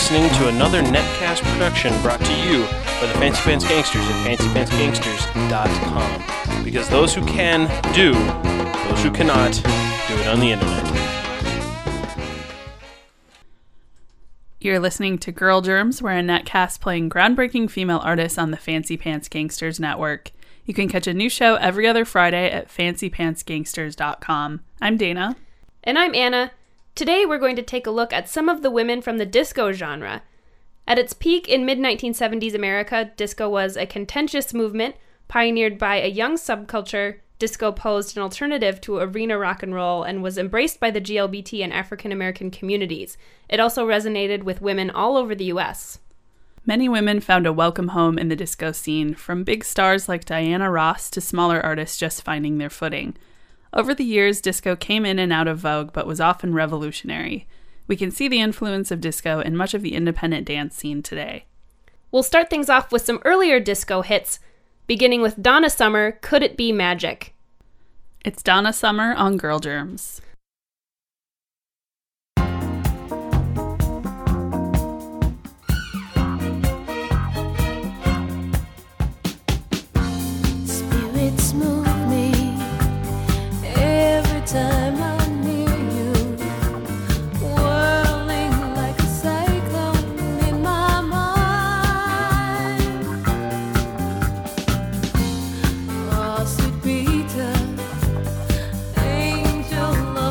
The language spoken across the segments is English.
listening to another Netcast production brought to you by the Fancy Pants Gangsters at fancypantsgangsters.com. Because those who can, do. Those who cannot, do it on the internet. You're listening to Girl Germs. We're a Netcast playing groundbreaking female artists on the Fancy Pants Gangsters network. You can catch a new show every other Friday at fancypantsgangsters.com. I'm Dana. And I'm Anna. Today we're going to take a look at some of the women from the disco genre. At its peak in mid-1970s America, disco was a contentious movement pioneered by a young subculture. Disco posed an alternative to arena rock and roll and was embraced by the GLBT and African American communities. It also resonated with women all over the U.S. Many women found a welcome home in the disco scene, from big stars like Diana Ross to smaller artists just finding their footing. Over the years, disco came in and out of vogue, but was often revolutionary. We can see the influence of disco in much of the independent dance scene today. We'll start things off with some earlier disco hits, beginning with Donna Summer, Could It Be Magic? It's Donna Summer on Girl Germs. Spirits move me every time I'm near you, whirling like a cyclone in my mind. Oh, sweet Peter, angel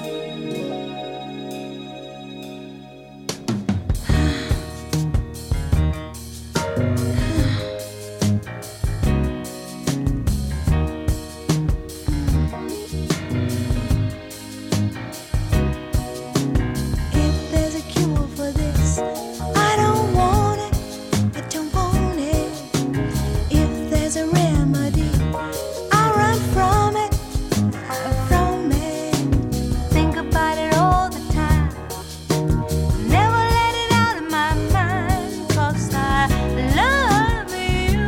If there's a cure for this, I don't want it. I don't want it. If there's a remedy, I run from it. From it. Think about it all the time. Never let it out of my mind. 'Cause I love you.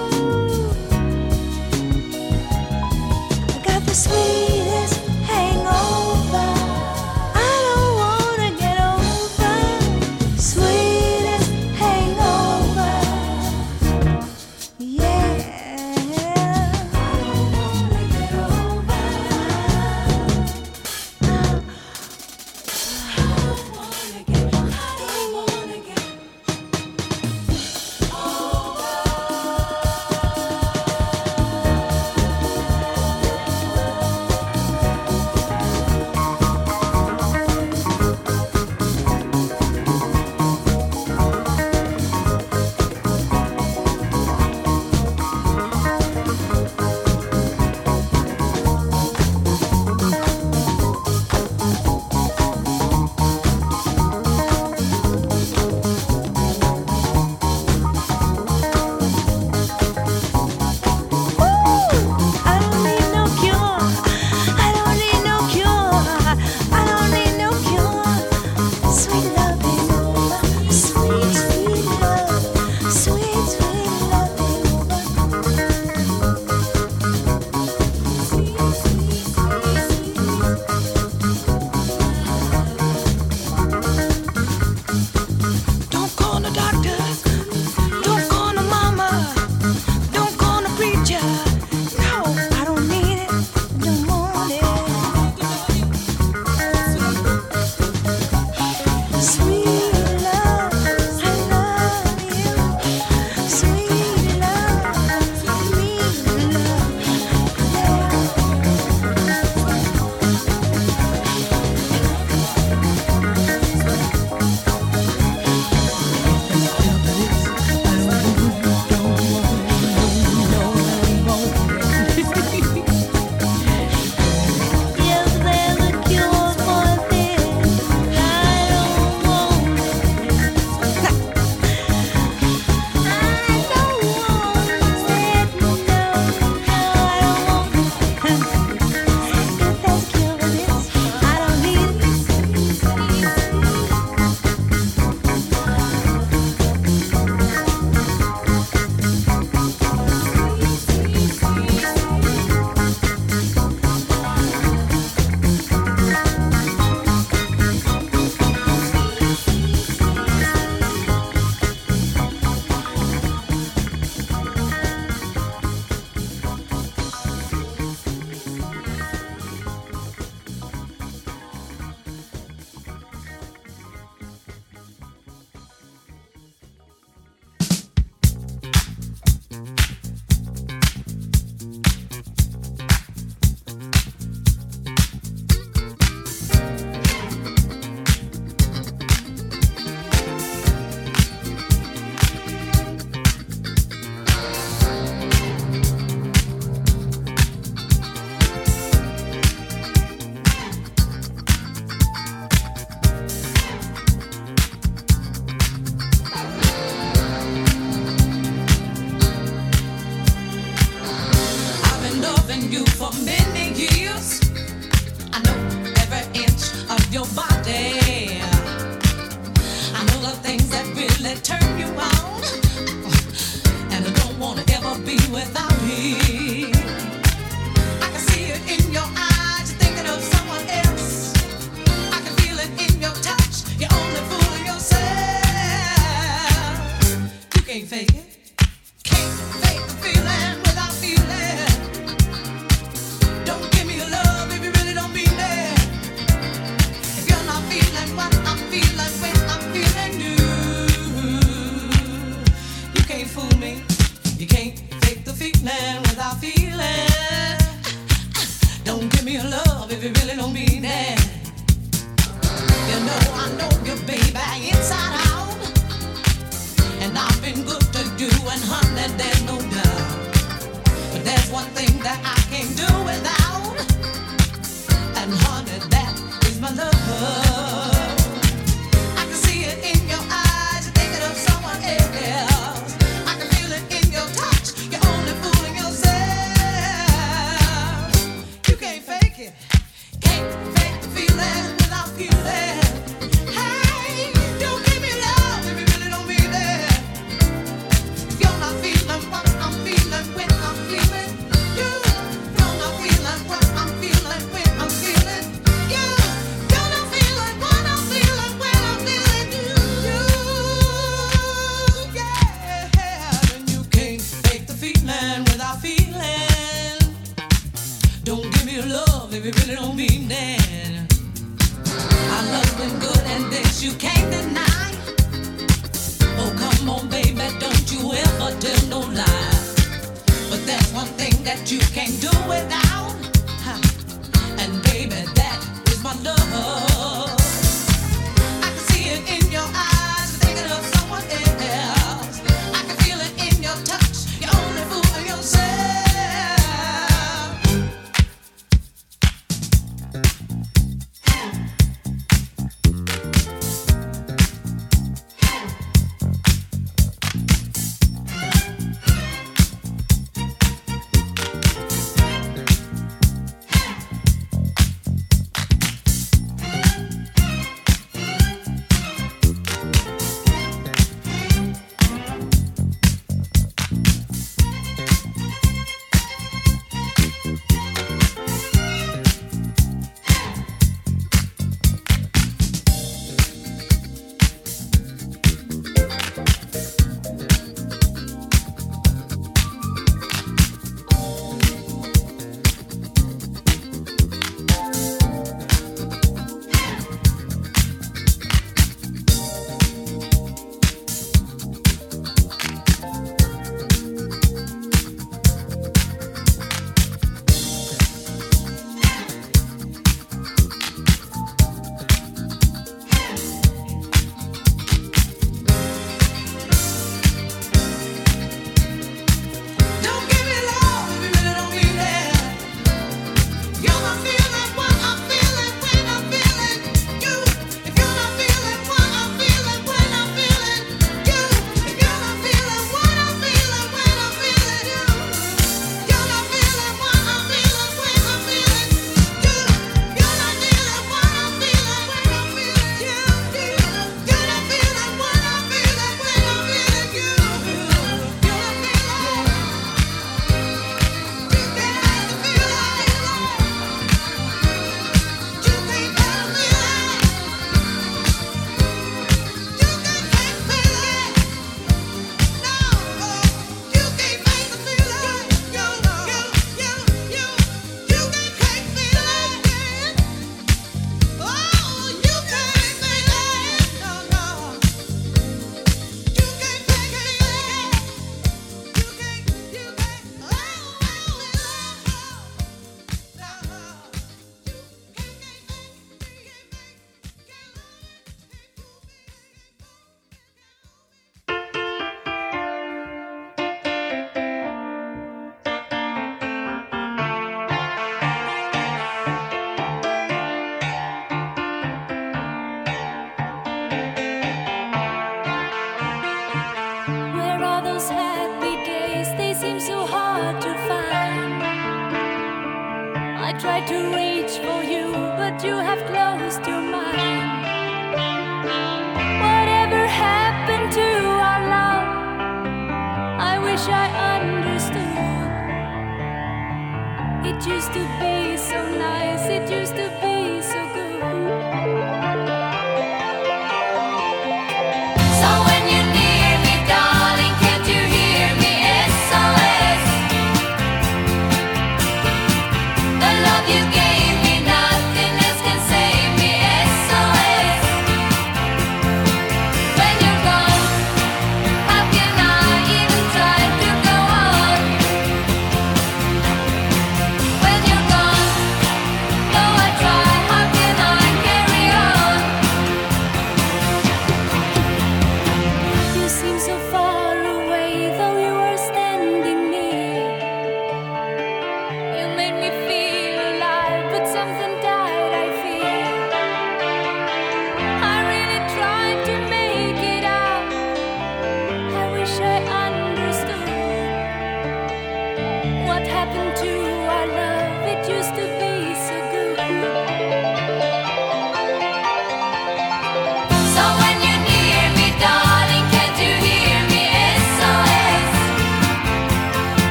I got the sweetest hangover. I don't wanna get over. Sweetest hangover. Yeah. I don't wanna get over. I don't need no cure. I don't need no cure. I don't need no cure. Sweet loving over. Sweet, sweet love. Sweet, sweet loving over. Don't call the doctor. Don't call the mama. Don't call the preacher. No, I don't need it. Don't want it. Sweet love, I love you. Sweet love, me love. If there's a cure for this, I don't want it. I don't want it. No, I don't want it. If there's a cure for this, I don't need it. I've been loving you for many years. I know every inch of your body. I know the things that really turn you on. And I don't want to ever be without you. I can see it in your eyes, you're thinking of someone else. I can feel it in your touch, you're only fooling yourself. You can't fake it. Can't fake the feeling without feeling. Don't give me your love if you really don't mean it. If you're not feeling what I'm feeling when I'm feeling you, you can't fool me. You can't fake the feeling without feeling. Don't give me your love if you really don't mean it. And honey, there's no doubt. But there's one thing that I can't do without. And honey, that is my love. I can see it in your eyes, you're thinking of someone else. I can feel it in your touch, you're only fooling yourself. You can't fake it, can't fake the feeling without feeling. Hey, don't give me love if you really don't mean it. If you're not feeling what I'm feeling when I'm feeling you, you're not feeling what I'm feeling when I'm feeling you. You're not feeling what I'm feeling when I'm feeling you. Yeah, and you can't fake the feeling without feeling. Don't give me love if you really don't mean it. Our love's been good and this you can't deny. Oh, come on, baby, don't you ever tell no lie. But there's one thing that you can't do without. Huh. And baby, that is my love. I can see it in your eyes, you're thinking of someone else. I can feel it in your touch, you're only fooling yourself. Don't give me love if you really don't mean it. You're not feeling what I'm feeling when I'm feeling you. If you're not feeling what I'm feeling when I'm feeling you. If you're not feeling what I'm feeling when I'm feeling you. You're not feeling what I'm feeling when I'm feeling you. You're not feeling what I'm feeling when I'm feeling you. You're not feeling what I'm feeling when I'm feeling you. You're not feeling. Where are those happy days? They seem so hard to find. I tried to reach for you, but you have closed your mind. Whatever happened to our love? I wish I understood. It used to be so nice, it used to be so good. So when you're near me, darling, can't you hear me? SOS. The love you gave me, nothing else can save me.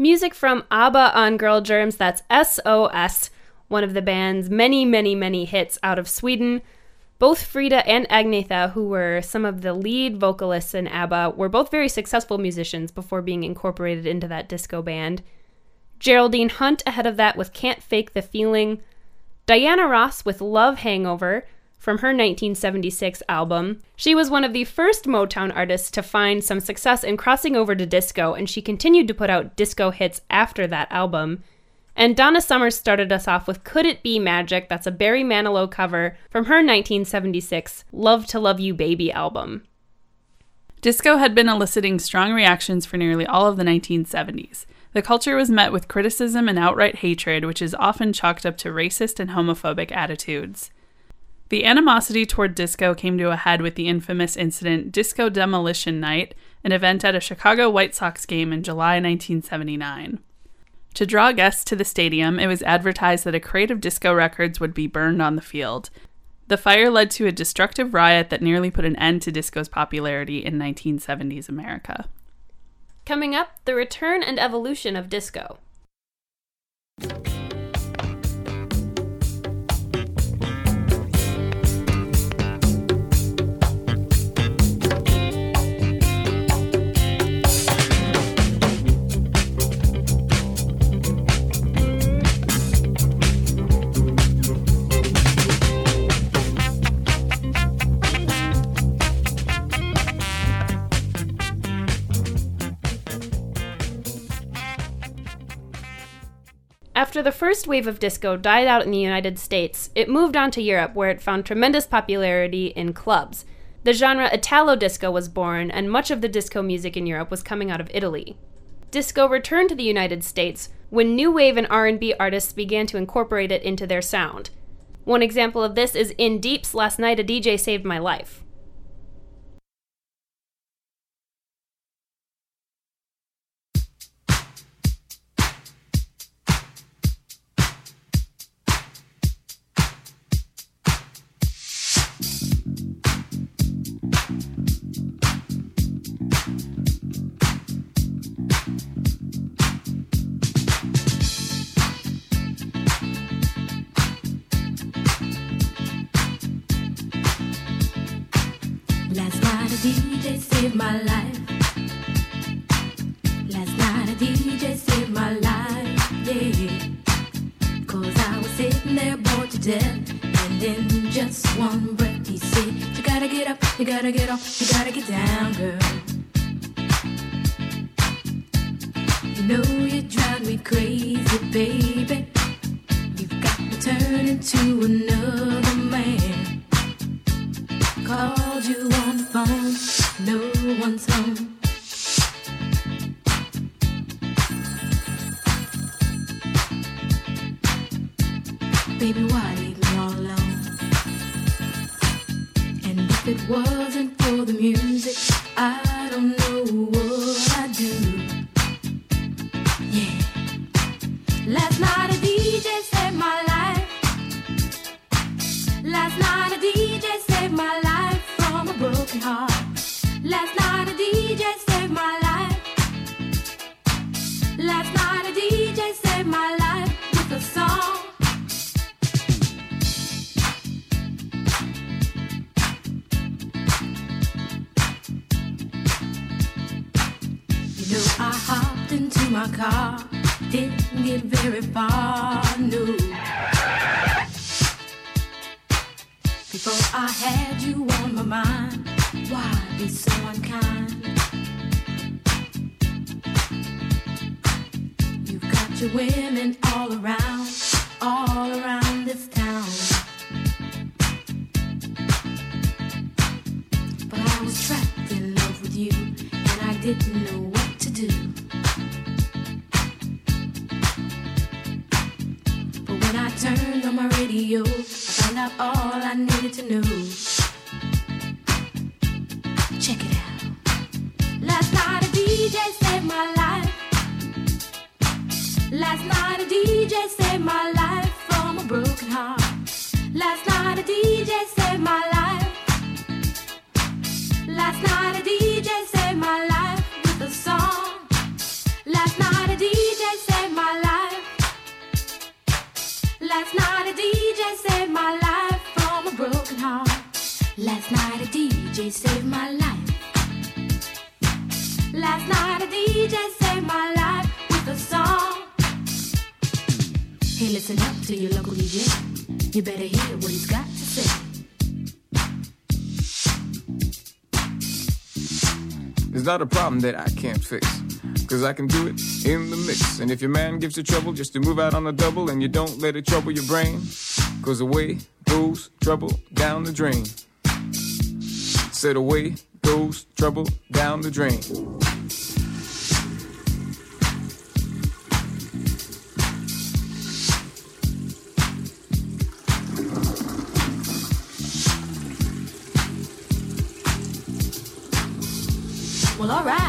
Music from ABBA on Girl Germs, that's SOS, one of the band's many, many, many hits out of Sweden. Both Frida and Agnetha, who were some of the lead vocalists in ABBA, were both very successful musicians before being incorporated into that disco band. Geraldine Hunt ahead of that with Can't Fake the Feeling. Diana Ross with Love Hangover from her 1976 album. She was one of the first Motown artists to find some success in crossing over to disco, and she continued to put out disco hits after that album. And Donna Summer started us off with Could It Be Magic? That's a Barry Manilow cover from her 1976 Love to Love You Baby album. Disco had been eliciting strong reactions for nearly all of the 1970s. The culture was met with criticism and outright hatred, which is often chalked up to racist and homophobic attitudes. The animosity toward disco came to a head with the infamous incident Disco Demolition Night, an event at a Chicago White Sox game in July 1979. To draw guests to the stadium, it was advertised that a crate of disco records would be burned on the field. The fire led to a destructive riot that nearly put an end to disco's popularity in 1970s America. Coming up, the return and evolution of disco. After the first wave of disco died out in the United States, it moved on to Europe, where it found tremendous popularity in clubs. The genre Italo disco was born, and much of the disco music in Europe was coming out of Italy. Disco returned to the United States when new wave and R&B artists began to incorporate it into their sound. One example of this is In Deep's Last Night a DJ Saved My Life. Last night a DJ saved my life. Last night a DJ saved my life, yeah. 'Cause I was sitting there bored to death, and in just one breath he said, you gotta get up, you gotta get off, you gotta get down, girl. You know you drive me crazy, baby. You've got me turning to another man. Called you on the phone, no one's home. Baby, why leave me all alone? And if it wasn't for the music, I don't know what I'd do. Yeah. Last night a DJ saved my life. Last night a DJ saved my life from a broken heart. Last night a DJ saved my life. Last night a DJ saved my life with a song. You know I hopped into my car, didn't get very far, no. Before I had you on my mind, why be so unkind? You've got your women all around this town. But I was trapped in love with you, and I didn't know what to do. But when I turned on my radio, found out all I needed to know. Check it out. Last night a DJ saved my life. Last night a DJ saved my life from a broken heart. Last night a DJ saved my life. Last night a DJ saved my life with a song. Last night a DJ Last night a DJ saved my life from a broken heart. Last night a DJ saved my life. Last night a DJ saved my life with a song. Hey, listen up to your local DJ. You better hear what he's got to say. It's not a problem that I can't fix, 'cause I can do it in the mix. And if your man gives you trouble just to move out on the double, and you don't let it trouble your brain, 'cause away goes trouble down the drain. Said away goes trouble down the drain. Well, all right.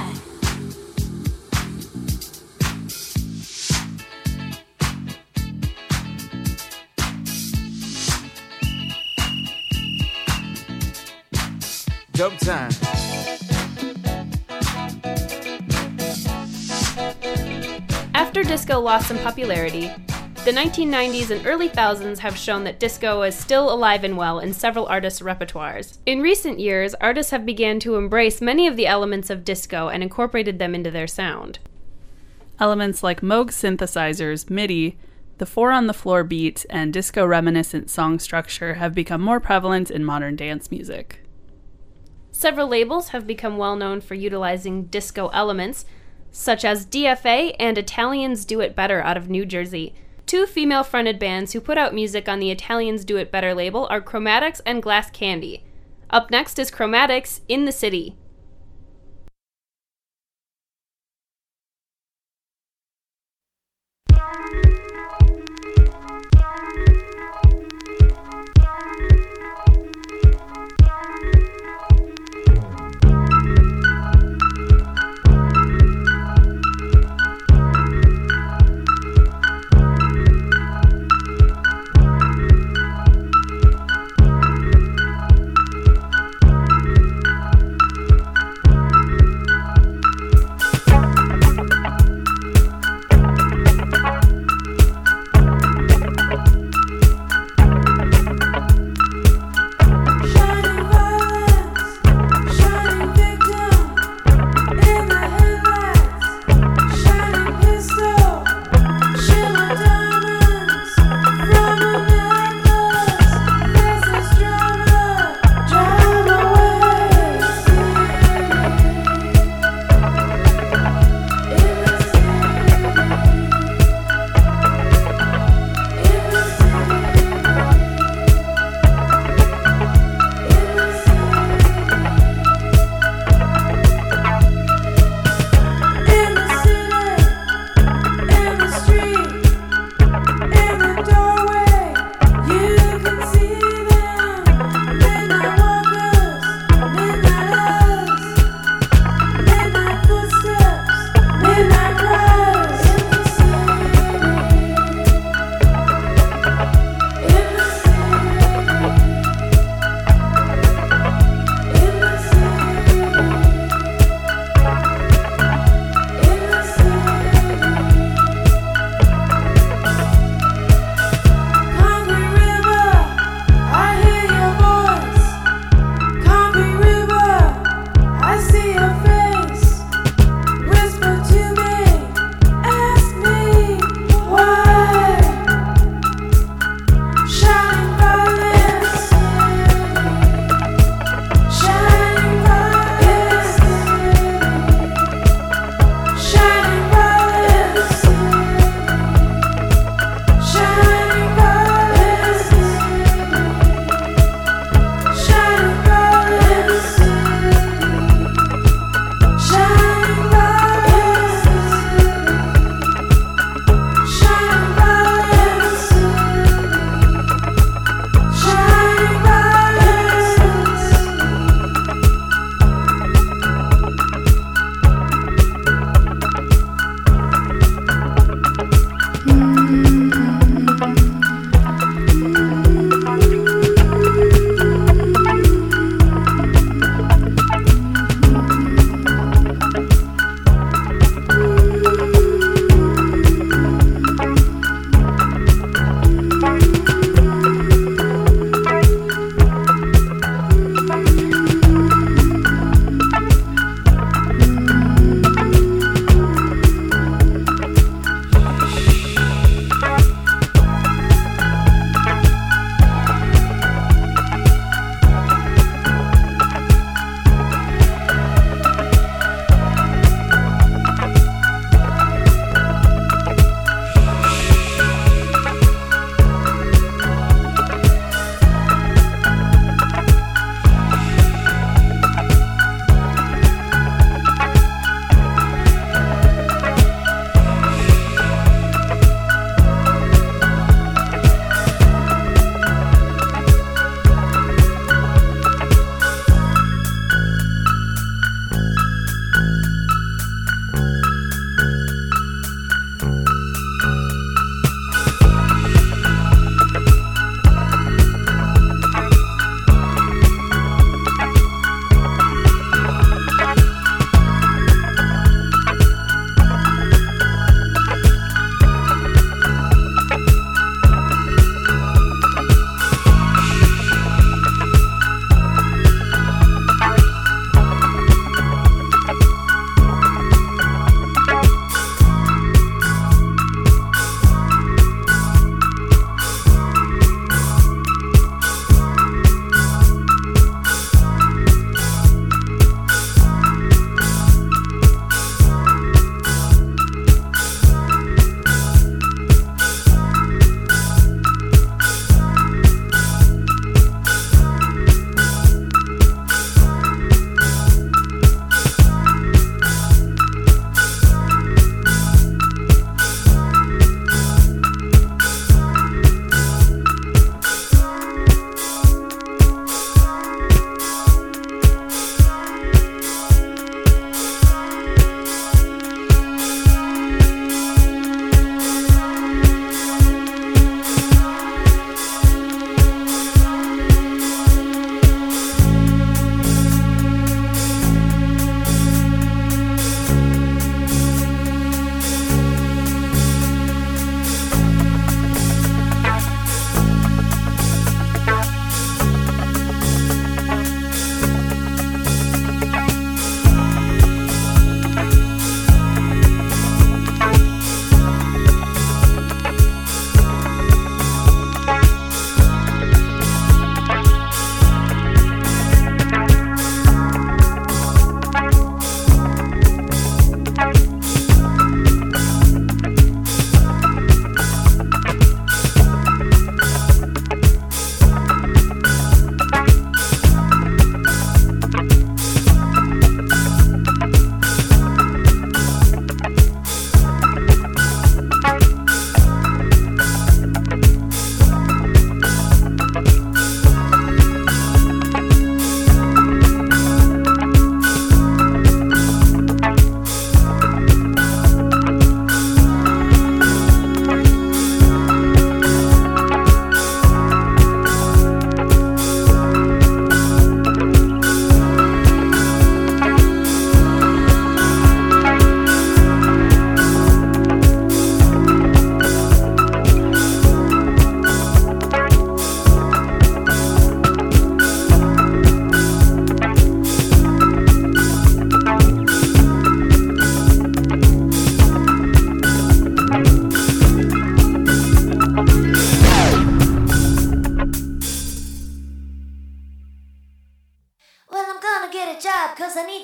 Dub time. After disco lost some popularity, the 1990s and early thousands have shown that disco is still alive and well in several artists' repertoires. In recent years, artists have begun to embrace many of the elements of disco and incorporated them into their sound. Elements like Moog synthesizers, MIDI, the 4-on-the-floor beat, and disco-reminiscent song structure have become more prevalent in modern dance music. Several labels have become well known for utilizing disco elements, such as DFA and Italians Do It Better out of New Jersey. Two female-fronted bands who put out music on the Italians Do It Better label are Chromatics and Glass Candy. Up next is Chromatics, In the City.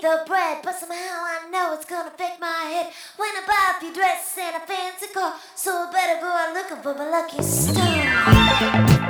the bread, but somehow I know it's gonna affect my head when I buy a few dresses and a fancy car. So I better go out looking for my lucky star.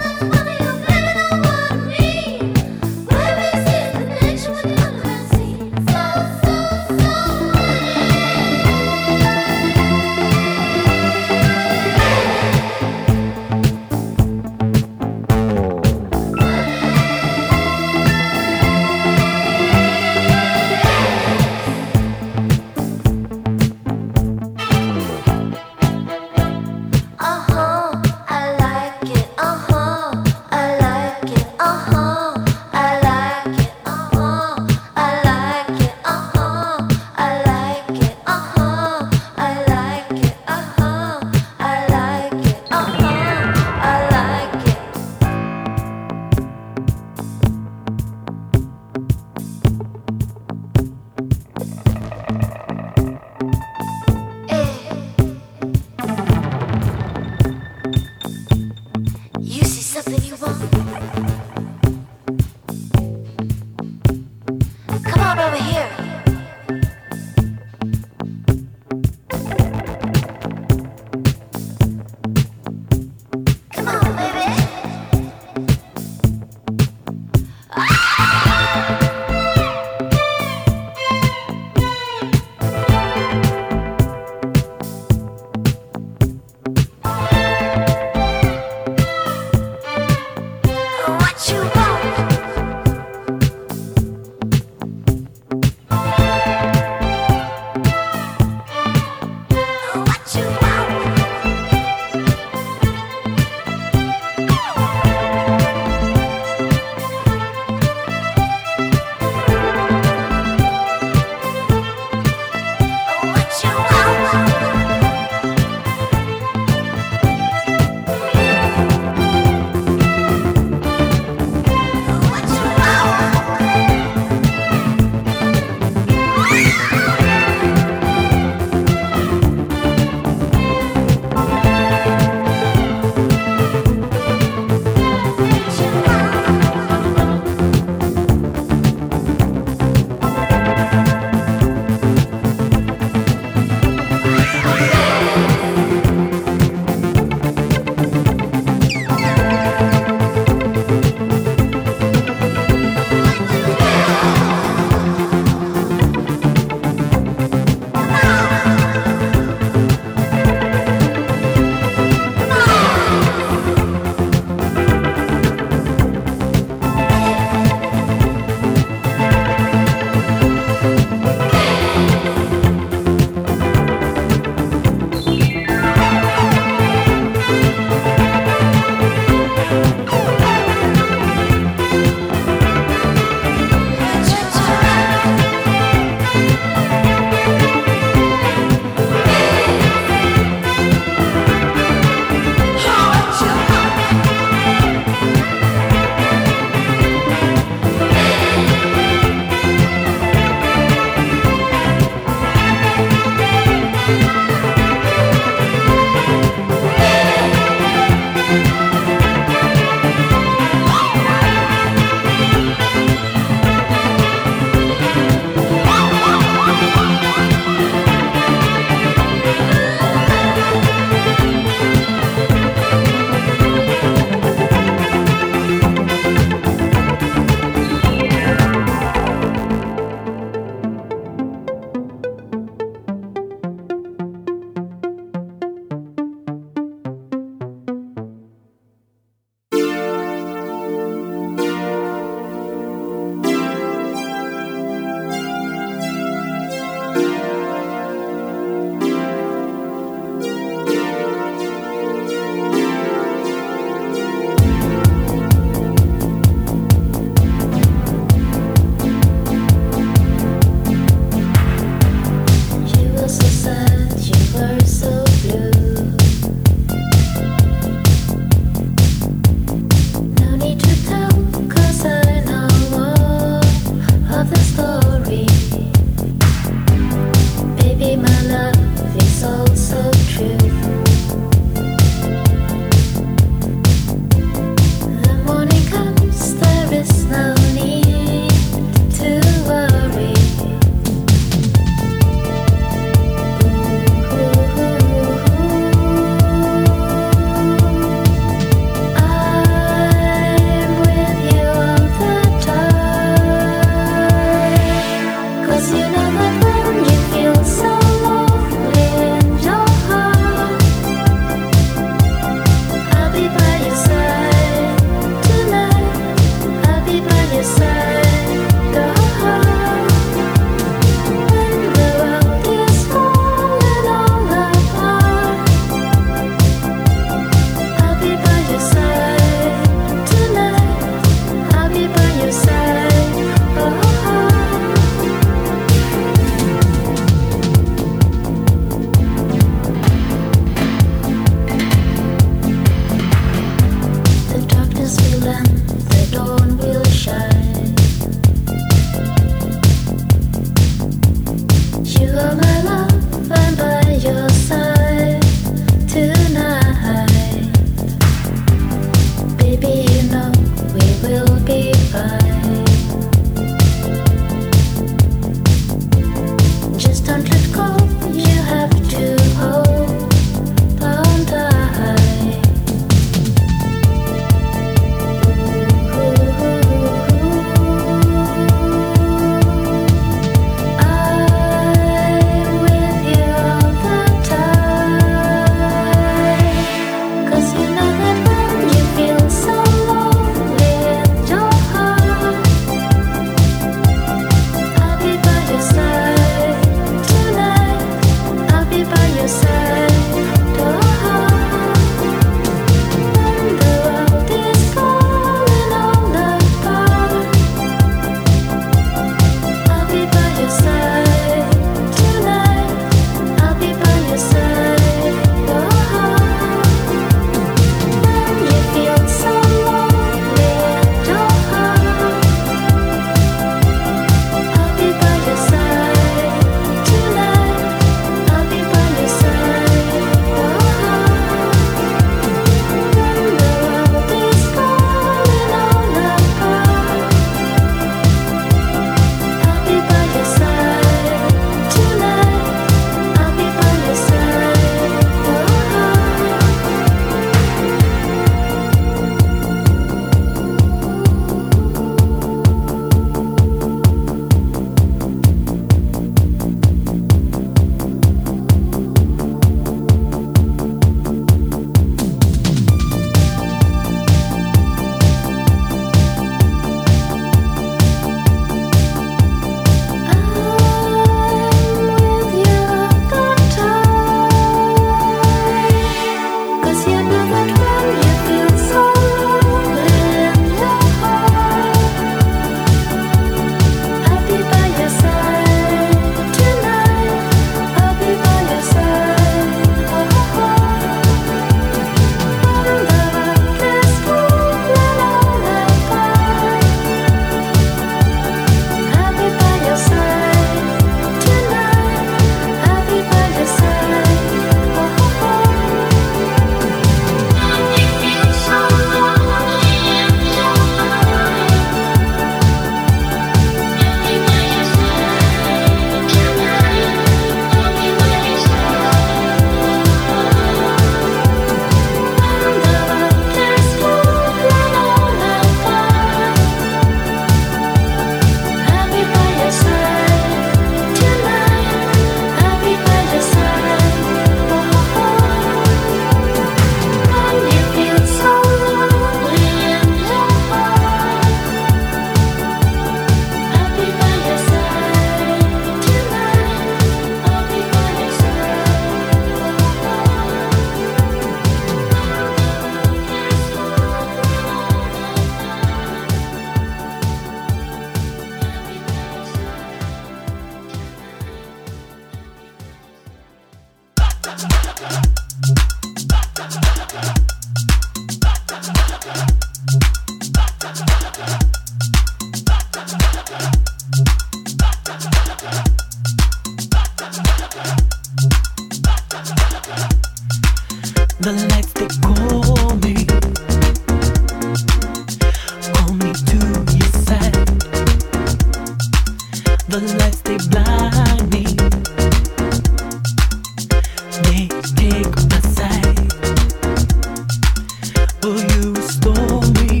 Will you restore me?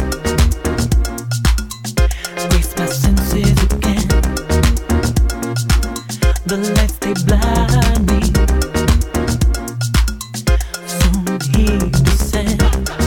Grace my senses again. The lights they blind me. Soon he descend.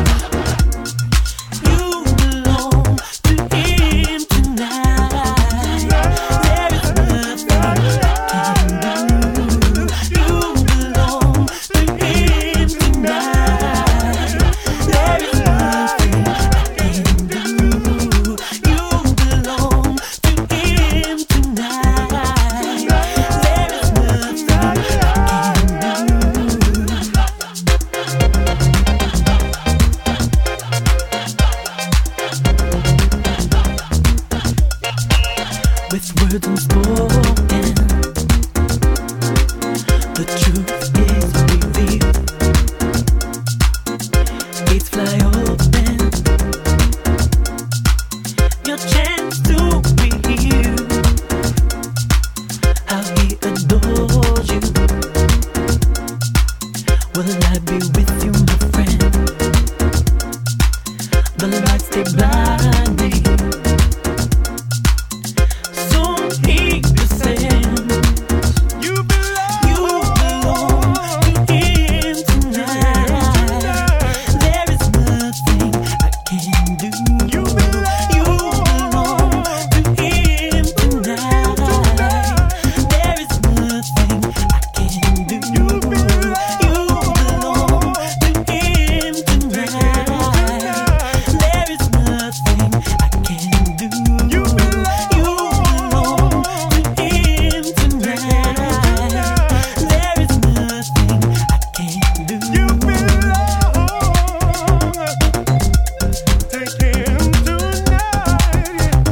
You belong to him tonight. There is nothing I can do. You belong to him tonight. There is nothing I can do. You belong to him tonight. There is nothing I can do. With words unspoken, the truth is revealed. Gates fly open, your chance to be healed. How he adores you. Will I be with you, my friend? The lights they blind me. Soon he descends. You belong to him tonight. There is nothing I can do. You belong to him tonight. There is nothing I can do. You belong to him tonight. There is nothing I can do. You belong to him tonight. There is nothing I can do. You belong to him tonight.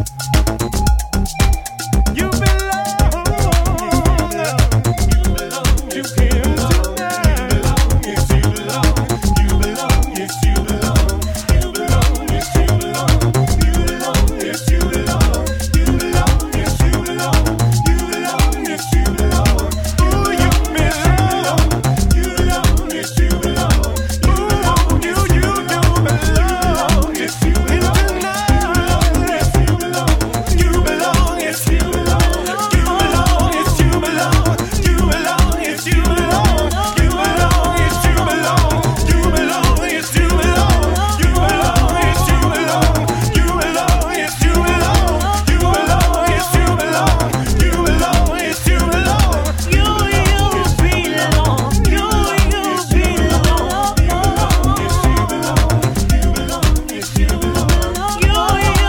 You belong to him tonight. Yes, you belong. You belong. Yes, you belong. You belong. Yes, you belong. You belong. Yes, you belong. You belong. Yes, you belong. You belong. Yes, you belong. You belong. You belong. Yes, you belong. You belong. You belong. Yes, you belong. Yes, you belong. You belong. Yes, you belong. You belong. Yes, you belong. You belong. Yes, you belong. You belong. Yes, you belong. You belong. Yes, you belong. You belong. Yes, you belong. You belong. Yes, you belong. You belong. Yes, you belong. You belong. Yes, you belong. You belong. You belong. Yes, you belong. You belong. Yes, you belong. You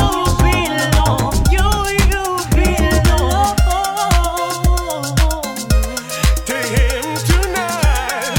belong. To him tonight.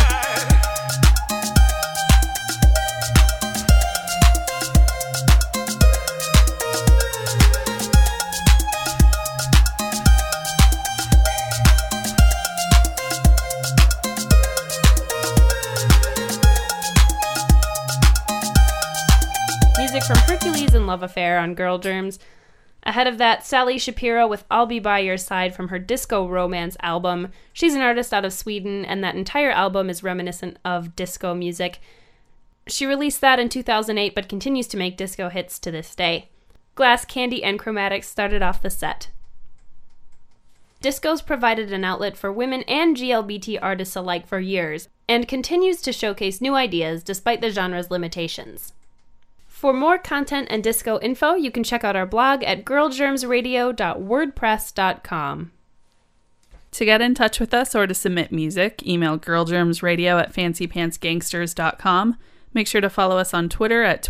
Music from Hercules and Love Affair on Girl Germs. Ahead of that, Sally Shapiro with I'll Be By Your Side from her Disco Romance album. She's an artist out of Sweden, and that entire album is reminiscent of disco music. She released that in 2008, but continues to make disco hits to this day. Glass Candy and Chromatics started off the set. Disco's provided an outlet for women and GLBT artists alike for years, and continues to showcase new ideas despite the genre's limitations. For more content and disco info, you can check out our blog at girlgermsradio.wordpress.com. To get in touch with us or to submit music, email girlgermsradio@fancypantsgangsters.com. Make sure to follow us on Twitter at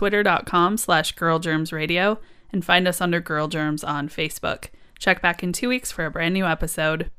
twitter.com/girlgermsradio and find us under Girl Germs on Facebook. Check back in 2 weeks for a brand new episode.